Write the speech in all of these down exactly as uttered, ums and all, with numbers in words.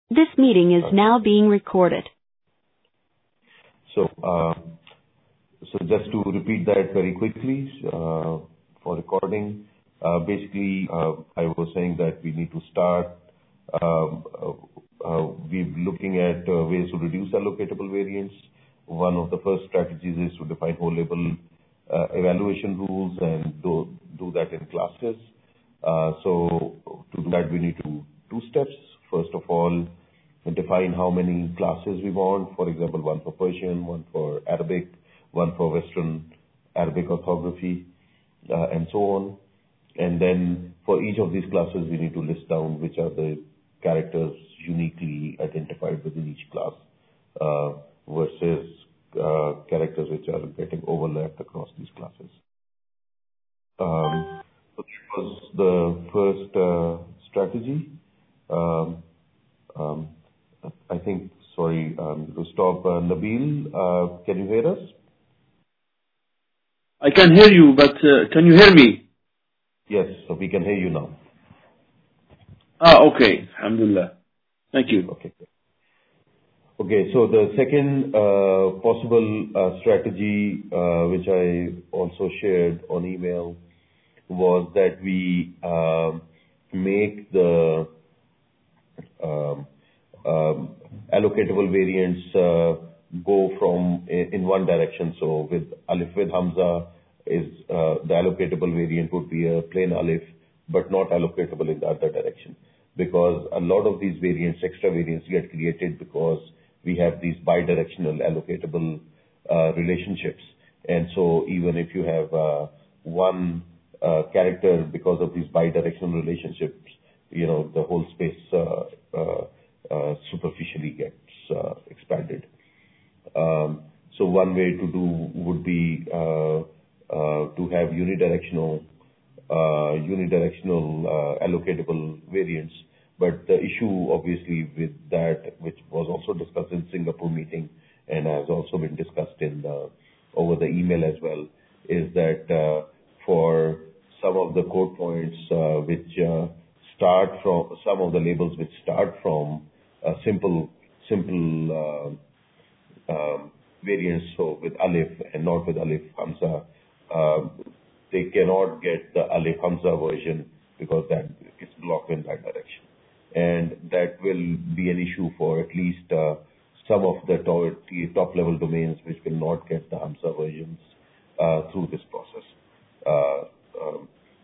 This meeting is now being recorded. So, uh, so just to repeat that very quickly uh, for recording, uh, basically uh, I was saying that we need to start. Um, uh, uh, we're looking at uh, ways to reduce allocatable variance. One of the first strategies is to define whole-level uh, evaluation rules and do, do that in classes. Uh, so to do that, we need to do two steps. First of all, define how many classes we want. For example, one for Persian, one for Arabic, one for Western Arabic orthography, uh, and so on. And then for each of these classes, we need to list down which are the characters uniquely identified within each class uh, versus uh, characters which are getting overlapped across these classes. Um, so that was the first uh, strategy. Um, um, I think, sorry, um, to stop. Uh, Nabil, uh, can you hear us? I can hear you, but uh, can you hear me? Yes, so we can hear you now. Ah, okay. Alhamdulillah. Thank you. Okay. Okay, so the second uh, possible uh, strategy, uh, which I also shared on email, was that we um, make the um, um, allocatable variants uh, go from in, in one direction. So with Alif with Hamza, is uh, the allocatable variant would be a plain Alif, but not allocatable in the other direction. Because a lot of these variants, extra variants, get created because we have these bidirectional allocatable uh, relationships. And so even if you have uh, one uh, character, because of these bidirectional relationships, you know, the whole space uh, uh, uh, superficially gets uh, expanded. Um, so one way to do would be uh, uh, to have unidirectional uh, unidirectional uh, allocatable variants. But the issue, obviously, with that, which was also discussed in Singapore meeting and has also been discussed in the, over the email as well, is that uh, for some of the code points uh, which uh, start from some of the labels which start from a simple simple uh, um, variants, so with Alif and not with Alif Hamza, um, they cannot get the Alif Hamza version because that is blocked in that direction. And that will be an issue for at least uh, some of the top level domains which will not get the Hamza versions uh, through this process. Uh, um,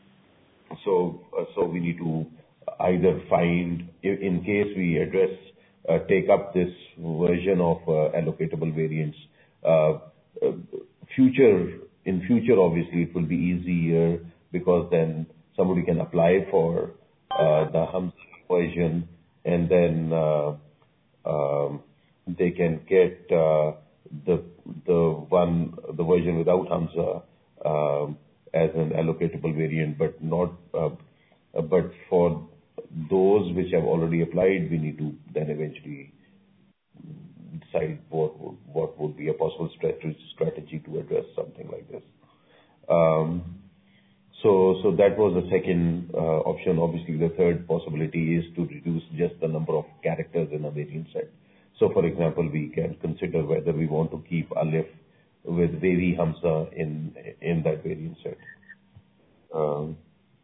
so, uh, so we need to either find, in case we address, uh, take up this version of uh, allocatable variants, uh, uh, future, in future, obviously, it will be easier because then somebody can apply for uh, the Hamza version, and then uh, um, they can get uh, the the one the version without Hamza um, as an allocatable variant, but not. Uh, but for those which have already applied, we need to then eventually decide what would, what would be a possible strategy strategy to address something like this. Um, So, so that was the second uh, option. Obviously, the third possibility is to reduce just the number of characters in a variant set. So, for example, we can consider whether we want to keep Alif with Vevi Hamza in in that variant set. Um,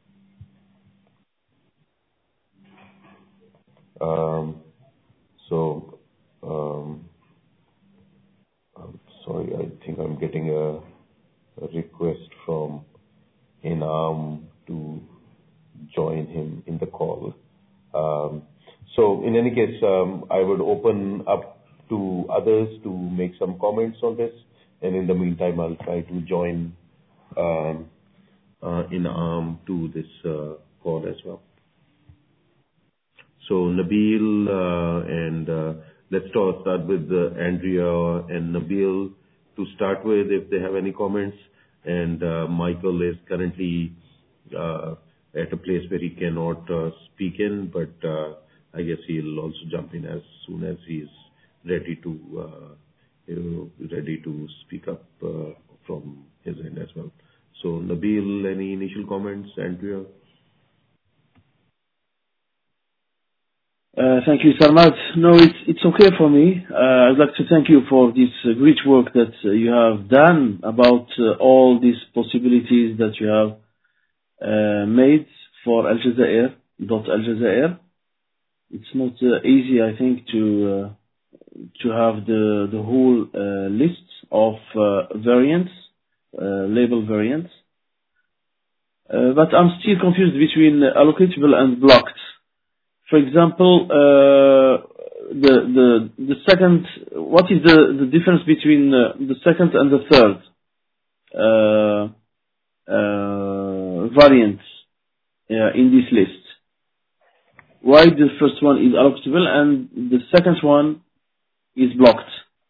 um, so, um, I'm sorry, I think I'm getting a, a request from Inam to join him in the call. Um, so in any case, um, I would open up to others to make some comments on this, and in the meantime, I'll try to join um, uh, Inam to this uh, call as well. So Nabil uh, and uh, let's start, start with uh, Andrea and Nabil to start with if they have any comments. And uh, Michael is currently uh, at a place where he cannot uh, speak in, but uh, I guess he'll also jump in as soon as he's ready to uh, you know, ready to speak up uh, from his end as well. So Nabil, any initial comments? Andrea? Uh, Thank you, Sarmad. No, it's it's okay for me. Uh, I'd like to thank you for this uh, great work that uh, you have done about uh, all these possibilities that you have uh, made for Al Jazair, dot Al Jazair. It's not uh, easy, I think, to uh, to have the the whole uh, list of uh, variants, uh, label variants. Uh, but I'm still confused between allocatable and blocked. For example, uh, the the the second, what is the the difference between uh, the second and the third uh, uh, variants uh, in this list? Why the first one is allocatable and the second one is blocked?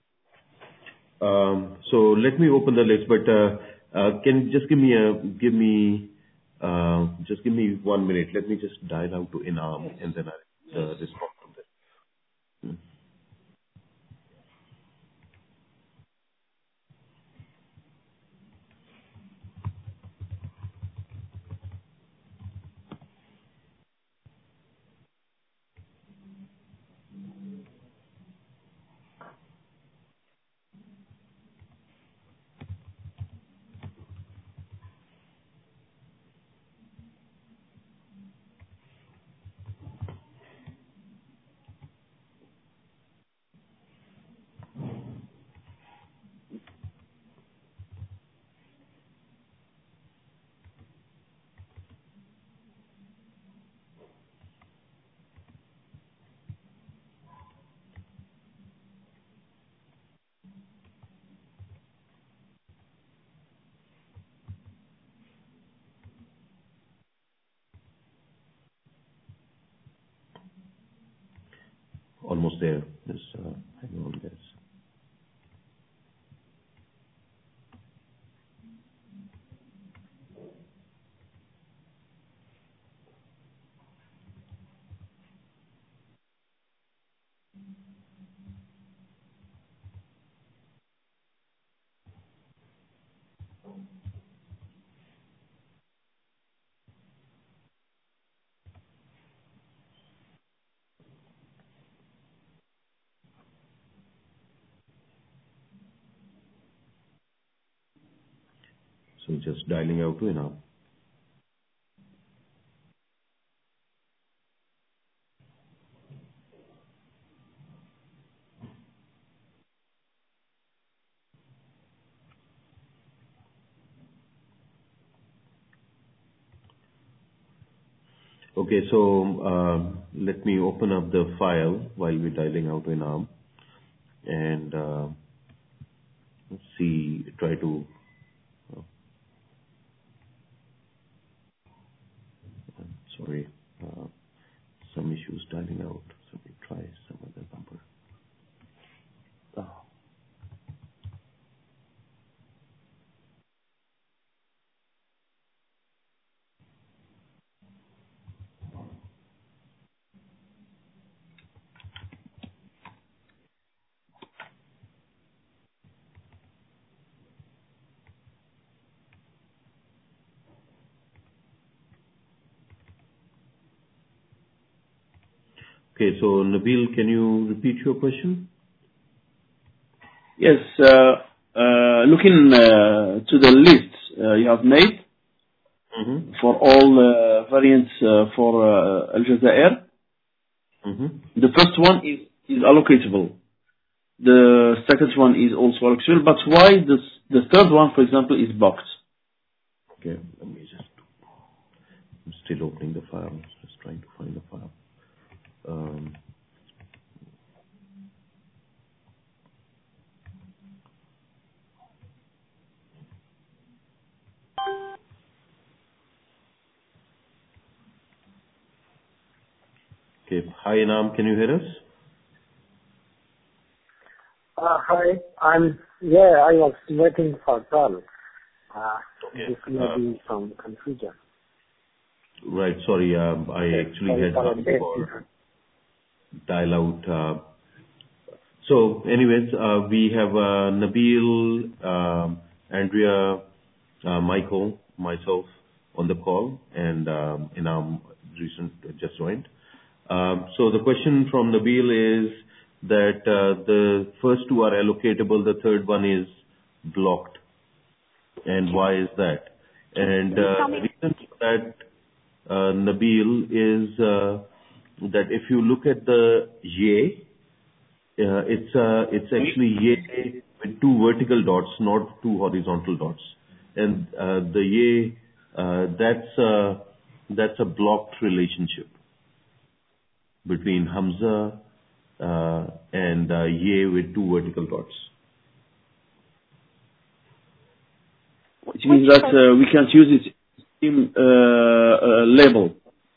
Um, So let me open the list, but uh, uh, can you just give me a give me uh, just give me one minute. Let me just dial out to Inam, and then I'll uh, respond from there. Hmm. Almost there. Just uh, hang on, guys. So just dialing out to Inam. Okay, so um, let me open up the file while we're dialing out to Inam, and uh, let's see, try to, oh, I'm sorry, uh, some issues dialing out. So let me try some other number. Oh. Okay, so Nabil, can you repeat your question? Yes, uh, uh, looking uh, to the list uh, you have made Mm-hmm. for all uh, variants uh, for uh, Al Jazair, Mm-hmm. the first one is is allocatable. The second one is also allocatable, but why the the third one, for example, is blocked? Okay, let me just, I'm still opening the file, just trying to find the file. Um, okay, hi Inam, can you hear us? Uh, hi, I'm, yeah, I was waiting for call. Uh, Okay. this may Uh, be some confusion. right, sorry, um, I Okay, actually sorry had for asked update. for dial out. Uh, so anyways, uh, we have uh, Nabil, um, Andrea, uh, Michael, myself on the call, and um, Inam recent just joined. Um, So the question from Nabil is that uh, the first two are allocatable, the third one is blocked. And why is that? And uh, the reason for that, uh, Nabil, is uh, that if you look at the Y, uh, it's uh, it's actually Y with two vertical dots, not two horizontal dots. And uh, the Y, uh, that's uh, that's a blocked relationship between Hamza uh, and uh, Y with two vertical dots. Which means that uh, we can't use it in uh, uh, label.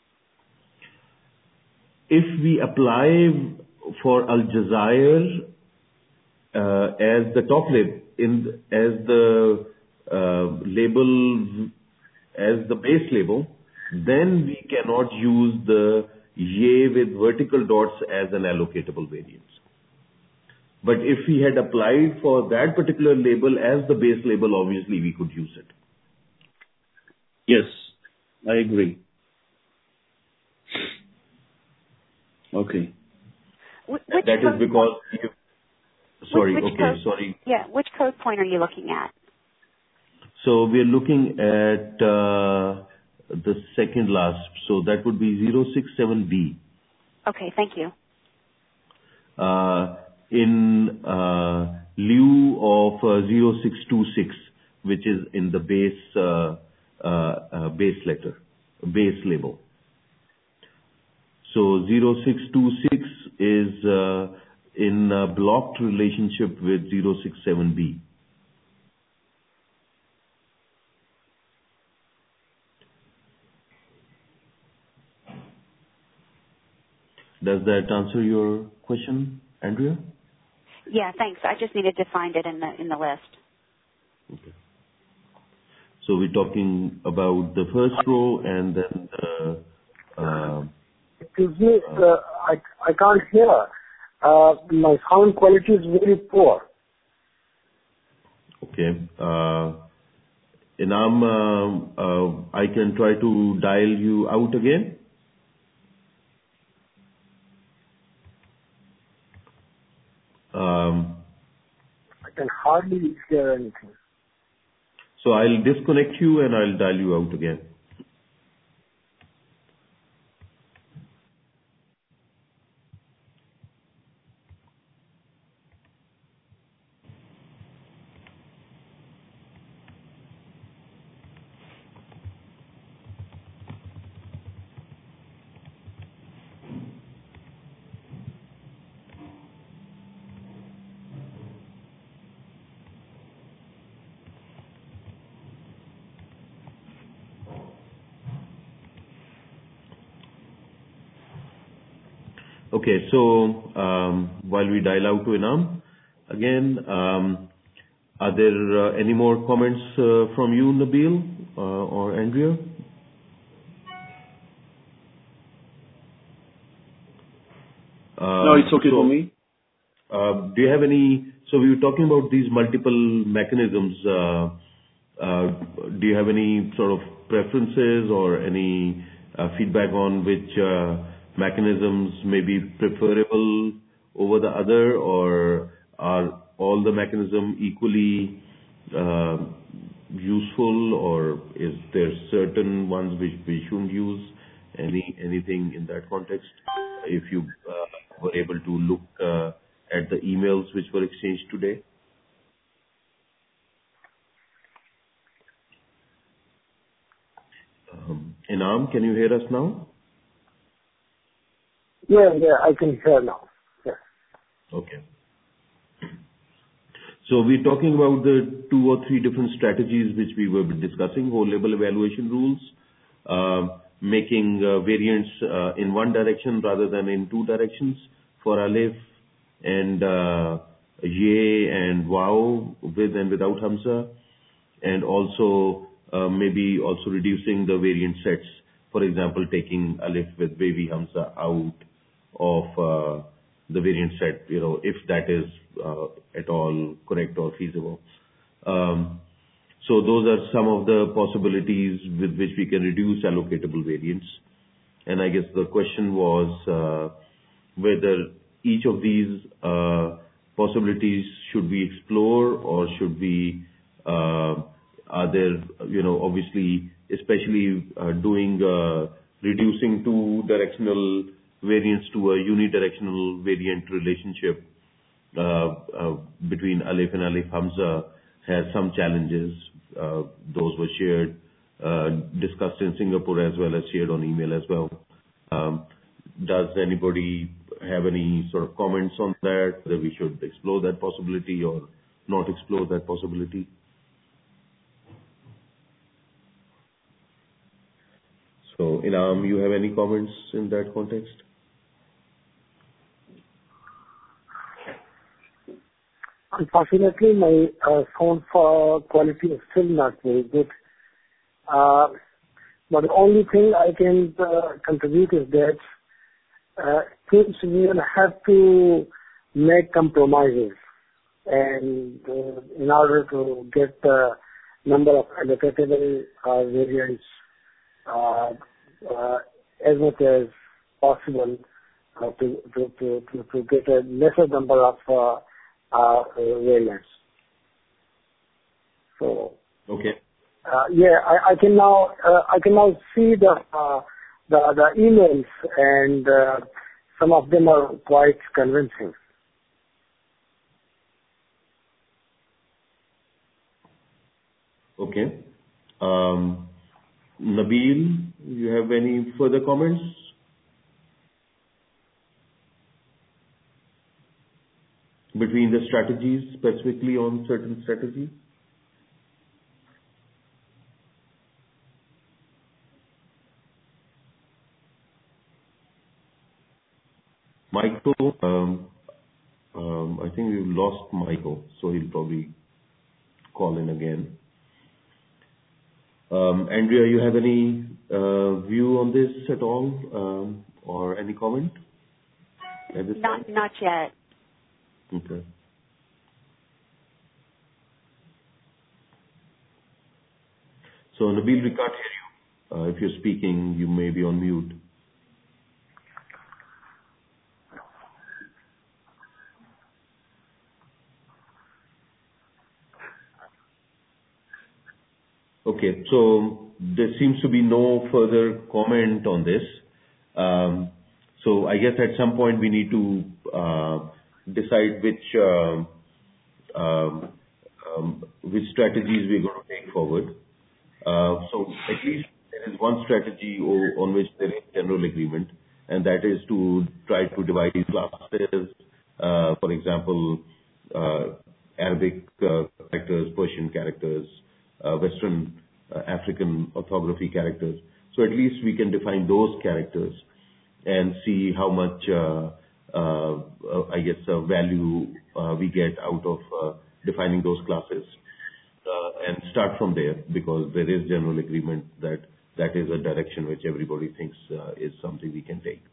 If we apply for Aljazair uh, as the top label, in as the uh, label, as the base label, then we cannot use the Y with vertical dots as an allocatable variant. But if we had applied for that particular label as the base label, obviously we could use it. Yes, I agree. Okay. Which that is because you, sorry, which, which okay, code, sorry. Yeah, which code point are you looking at? So we're looking at uh, the second last, so that would be zero six seven B. Okay, thank you. Uh, in uh, lieu of uh, zero six two six, which is in the base uh, uh, uh, base letter, base label. So zero six two six is uh, in a blocked relationship with zero six seven B. Does that answer your question, Andrea? Yeah, thanks. I just needed to find it in the in the list. Okay. So we're talking about the first row and then the... Uh, Excuse me, uh, I, I can't hear. Uh, my sound quality is very poor. Okay. Uh, Inam, uh, uh, I can try to dial you out again. Um, I can hardly hear anything. so I'll disconnect you and I'll dial you out again. Okay, so um, while we dial out to Inam, again, um, are there uh, any more comments uh, from you, Nabil uh, or Andrea? Um, No, it's okay so, for me. Uh, do you have any? So we were talking about these multiple mechanisms. Uh, uh, do you have any sort of preferences or any uh, feedback on which uh, mechanisms may be preferable over the other, or are all the mechanisms equally uh, useful, or is there certain ones which we shouldn't use? Any anything in that context? If you uh, were able to look uh, at the emails which were exchanged today. Um, Inam, can you hear us now? Yeah, yeah, I can hear now. Yeah. Okay. So we're talking about the two or three different strategies which we were discussing, whole label evaluation rules, uh, making uh, variants uh, in one direction rather than in two directions for Aleph, and uh, Ye and Wow with and without Hamza, and also uh, maybe also reducing the variant sets. For example, taking Aleph with wavy Hamza out of uh, the variant set, you know, if that is uh, at all correct or feasible. Um, so those are some of the possibilities with which we can reduce allocatable variants. And I guess the question was uh, whether each of these uh, possibilities should we explore, or should we, uh, are there, you know, obviously, especially uh, doing, uh, reducing two directional variants to a unidirectional variant relationship uh, uh, between Alif and Alif Hamza has some challenges. Uh, Those were shared, uh, discussed in Singapore as well as shared on email as well. Um, Does anybody have any sort of comments on that, whether we should explore that possibility or not explore that possibility? So, Ilham, you have any comments in that context? Unfortunately, my uh, phone for quality is still not very good. Uh, but the only thing I can uh, contribute is that uh, things we will have to make compromises, and uh, in order to get the number of allocatable uh, variants uh, uh, as much as possible, uh, to, to, to, to, to get a lesser number of uh, uh, variants. So, Okay. uh, yeah, I, I can now uh, I can now see the uh, the, the emails, and uh, some of them are quite convincing. Okay. Um, Nabil, you have any further comments? Between the strategies, specifically on certain strategies? Michael, um, um, I think we've lost Michael, so he'll probably call in again. Um, Andrea, you have any uh, view on this at all, um, or any comment at this Not, time? not yet. Okay. So, Nabil, we can't hear you. Uh, if you're speaking, you may be on mute. Okay, so there seems to be no further comment on this. Um, so I guess at some point we need to uh, decide which um, um, um, which strategies we're going to take forward. Uh, So at least there is one strategy o- on which there is general agreement, and that is to try to divide these classes. Uh, For example, uh, Arabic uh, characters, Persian characters, uh, Western uh, African orthography characters. So at least we can define those characters and see how much, uh, uh, uh, I guess, uh, value uh, we get out of uh, defining those classes. Uh, and start from there, because there is general agreement that that is a direction which everybody thinks uh, is something we can take.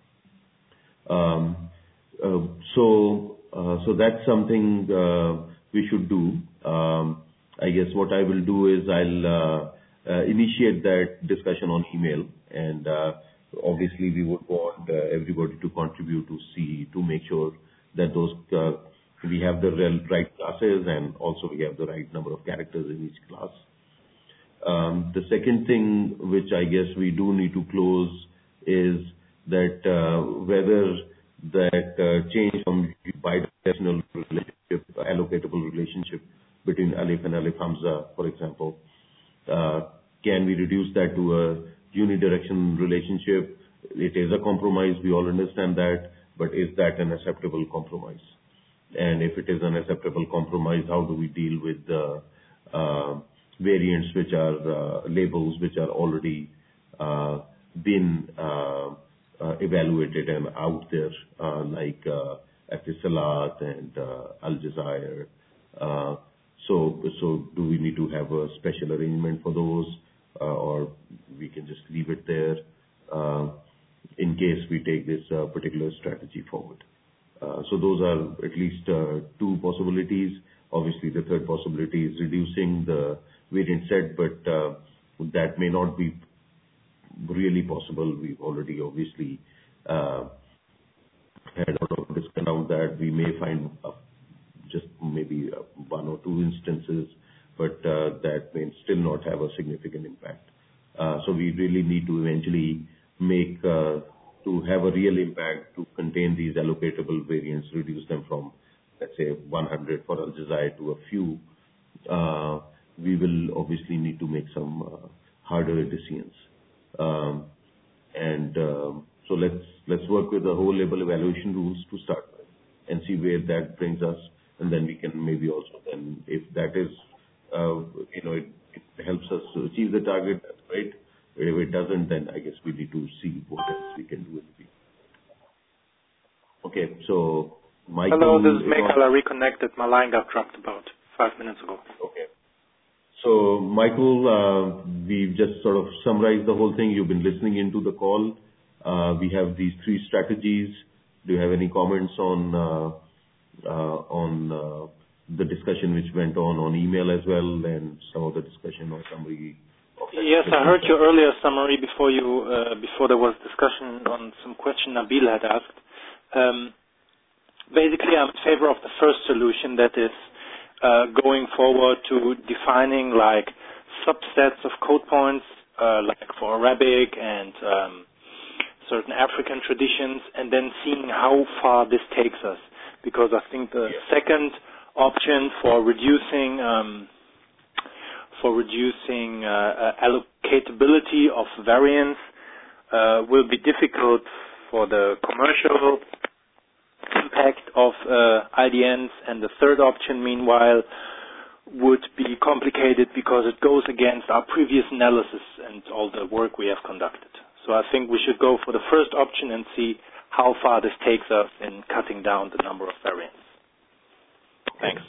Um, uh, So uh, so that's something uh, we should do. Um, I guess what I will do is I'll uh, uh, initiate that discussion on email, and uh, obviously we would want uh, everybody to contribute to see, to make sure that those uh, we have the real right classes, and also we have the right number of characters in each class. Um, The second thing which I guess we do need to close is that uh, whether that uh, change from bidirectional relationship, allocatable relationship between Alif and Alif Hamza, for example, uh, can we reduce that to a unidirectional relationship? It is a compromise, we all understand that, but is that an acceptable compromise? And if it is an acceptable compromise, how do we deal with the uh, variants which are uh, labels which are already uh, been uh, uh, evaluated and out there, uh, like uh, Etisalat and uh, Al-Jazair. Uh, so, so do we need to have a special arrangement for those, uh, or we can just leave it there uh, in case we take this uh, particular strategy forward? Uh, So those are at least uh, two possibilities. Obviously, the third possibility is reducing the variant set, but uh, that may not be really possible. We've already obviously uh, had a lot of discussion around that. We may find uh, just maybe uh, one or two instances, but uh, that may still not have a significant impact. Uh, So we really need to eventually make uh, to have a real impact to contain these allocatable variants, reduce them from, let's say, one hundred for Algezire to a few. Uh, We will obviously need to make some uh, harder decisions. Um, And um, so let's let's work with the whole label evaluation rules to start with and see where that brings us, and then we can maybe also then, if that is, uh, you know, it it helps us to achieve the target, that's great. If it doesn't, then I guess we need to see what else we can do in the field. Okay, so Michael... Hello, this is Michael. I reconnected. My line got dropped about five minutes ago. Okay. So, Michael, uh, we've just sort of summarized the whole thing. You've been listening into the call. Uh, we have these three strategies. Do you have any comments on uh, uh, on uh, the discussion which went on on email as well, and some of the discussion or summary? Of yes, I heard your earlier summary before you uh, before there was discussion on some question Nabil had asked. Um, basically, I'm in favor of the first solution, that is uh, going forward to defining like subsets of code points, uh, like for Arabic and um, certain African traditions, and then seeing how far this takes us. Because I think the yeah. second option for reducing um, for reducing uh, uh, allocatability of variants uh, will be difficult for the commercial impact of uh, I D Ns, and the third option, meanwhile, would be complicated because it goes against our previous analysis and all the work we have conducted. So I think we should go for the first option and see how far this takes us in cutting down the number of variants. Thanks.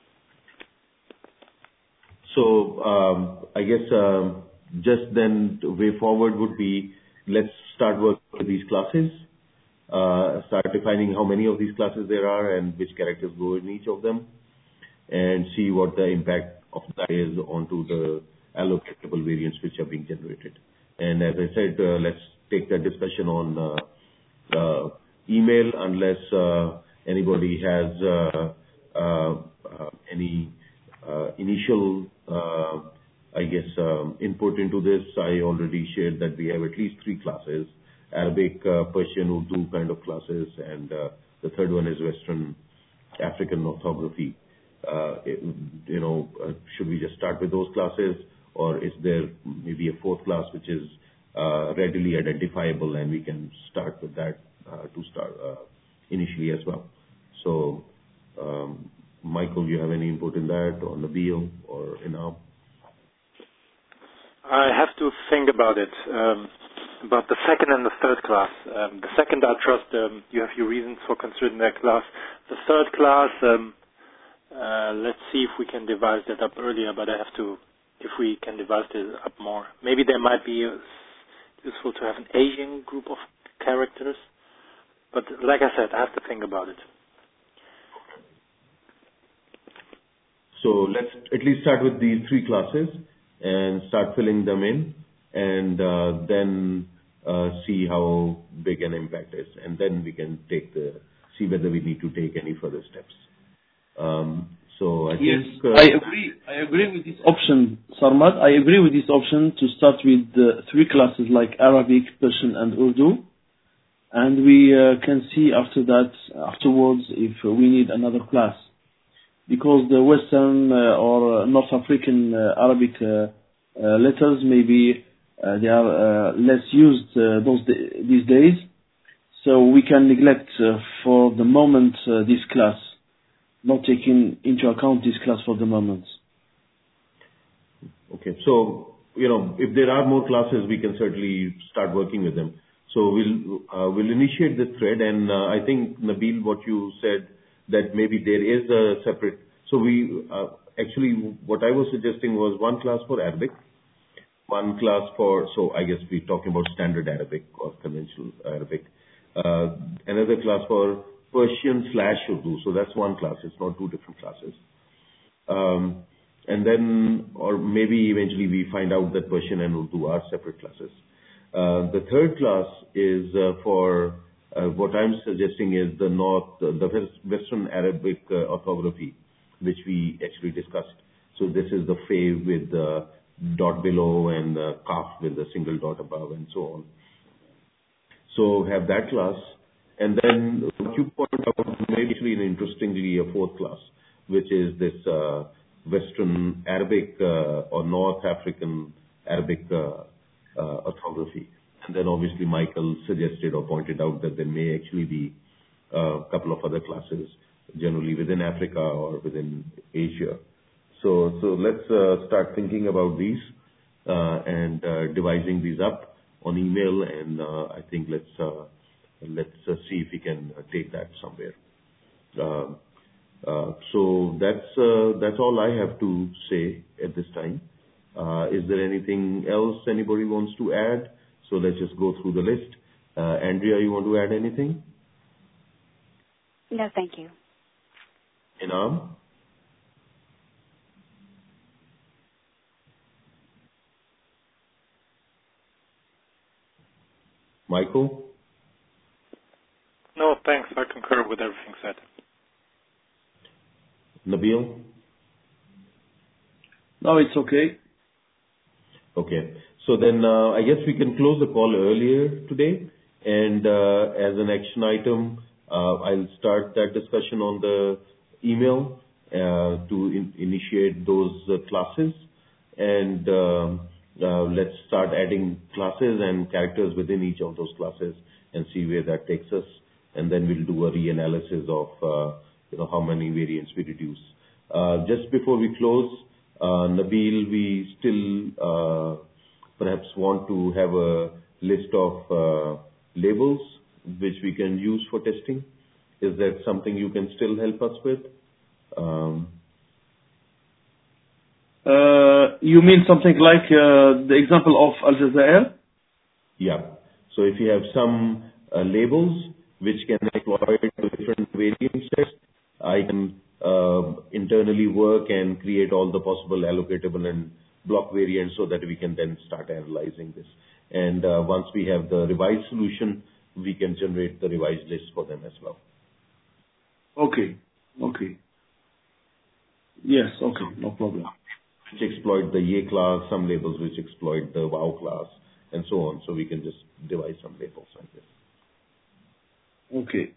So um, I guess um, just then the way forward would be, let's start working with these classes, uh, start defining how many of these classes there are and which characters go in each of them, and see what the impact of that is onto the allocatable variants which are being generated. And as I said, uh, let's take that discussion on uh, uh, email, unless uh, anybody has uh, uh, uh, any uh, initial, uh, I guess, um, input into this. I already shared that we have at least three classes: Arabic, uh, Persian, Urdu kind of classes, and uh, the third one is Western African orthography. Uh, it, you know, uh, should we just start with those classes, or is there maybe a fourth class which is uh, readily identifiable and we can start with that uh, to start uh, initially as well? So, um, Michael, you have any input in that, or Nabil, or Inam? I have to think about it, um, about the second and the third class. Um, the second, I trust um, you have your reasons for considering that class. The third class, um, uh, let's see if we can devise that up earlier, but I have to, if we can devise it up more. Maybe there might be uh, useful to have an Asian group of characters, but like I said, I have to think about it. So let's at least start with these three classes and start filling them in, and uh, then uh, see how big an impact is, and then we can take the see whether we need to take any further steps. Um, so I yes, think uh, I agree. I agree with this option, Sarmad. I agree with this option to start with uh, three classes like Arabic, Persian, and Urdu, and we uh, can see after that afterwards if uh, we need another class. Because the Western uh, or uh, North African uh, Arabic uh, uh, letters, maybe uh, they are uh, less used uh, those d- these days, so we can neglect uh, for the moment uh, this class, not taking into account this class for the moment. Okay, so you know, if there are more classes, we can certainly start working with them. So we'll uh, we'll initiate this thread, and uh, I think Nabil, what you said, that maybe there is a separate, so we, uh, actually what I was suggesting was one class for Arabic, one class for, so I guess we're talking about standard Arabic or conventional Arabic, uh, another class for Persian slash Urdu, so that's one class, it's not two different classes. Um, and then, or maybe eventually we find out that Persian and Urdu are separate classes. Uh, the third class is uh, for uh, what I'm suggesting is the North, the Western Arabic uh, orthography, which we actually discussed. So this is the Fa with the dot below and the Kaf with the single dot above and so on. So have that class. And then what you pointed out, maybe actually an interestingly a fourth class, which is this uh, Western Arabic uh, or North African Arabic uh, uh, orthography. And then obviously Michael suggested or pointed out that there may actually be a couple of other classes, generally within Africa or within Asia. So, so let's uh, start thinking about these uh, and uh, devising these up on email, and uh, I think let's uh, let's uh, see if we can uh, take that somewhere. Uh, uh, so that's uh, that's all I have to say at this time. Uh, is there anything else anybody wants to add? So let's just go through the list. Uh, Andrea, you want to add anything? No, thank you. Inam? Michael? No, thanks. I concur with everything said. Nabil? No, it's okay. Okay. So then uh, I guess we can close the call earlier today. And uh, as an action item, uh, I'll start that discussion on the email uh, to in- initiate those uh, classes. And um, uh, let's start adding classes and characters within each of those classes and see where that takes us. And then we'll do a reanalysis of uh, you know how many variants we reduce. Uh, just before we close, uh, Nabil, we still uh, perhaps want to have a list of uh, labels which we can use for testing. Is that something you can still help us with? Um, Uh, you mean something like uh, the example of Aljazair? Yeah. So if you have some uh, labels which can exploit different variant sets, I can uh, internally work and create all the possible allocatable and block variants so that we can then start analyzing this. And uh, once we have the revised solution, we can generate the revised list for them as well. Okay. Okay. Yes. Okay. No problem. Which exploit the Ye class, some labels which exploit the Wow class, and so on. So we can just devise some labels like this. Okay.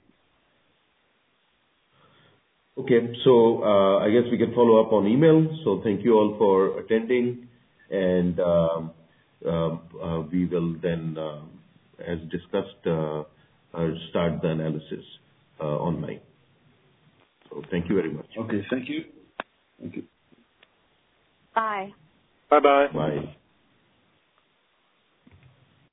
Okay, so uh, I guess we can follow up on email. So thank you all for attending, and um, uh, uh, we will then, uh, as discussed, uh, uh, start the analysis uh, online. So thank you very much. Okay. Thank you. Thank you. Bye. Bye-bye. Bye.